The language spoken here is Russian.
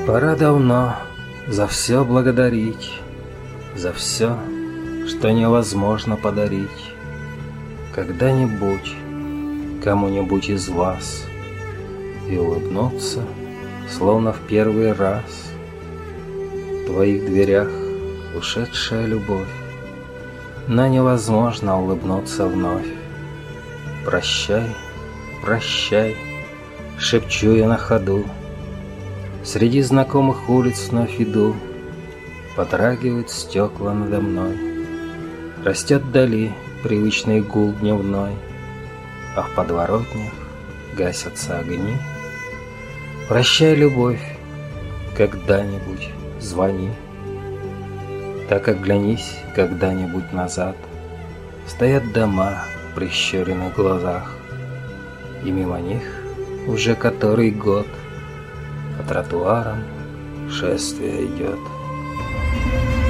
Пора давно за все благодарить, за все, что невозможно подарить. Когда-нибудь кому-нибудь из вас и улыбнуться, словно в первый раз. В твоих дверях ушедшая любовь, но невозможно улыбнуться вновь. Прощай, прощай, шепчу я на ходу. Среди знакомых улиц вновь иду, подрагивают стекла надо мной. Растет вдали привычный гул дневной, а в подворотнях гасятся огни. Прощай, любовь, когда-нибудь звони. Так оглянись когда-нибудь назад, стоят дома в прищуренных глазах, и мимо них уже который год по тротуарам шествие идет.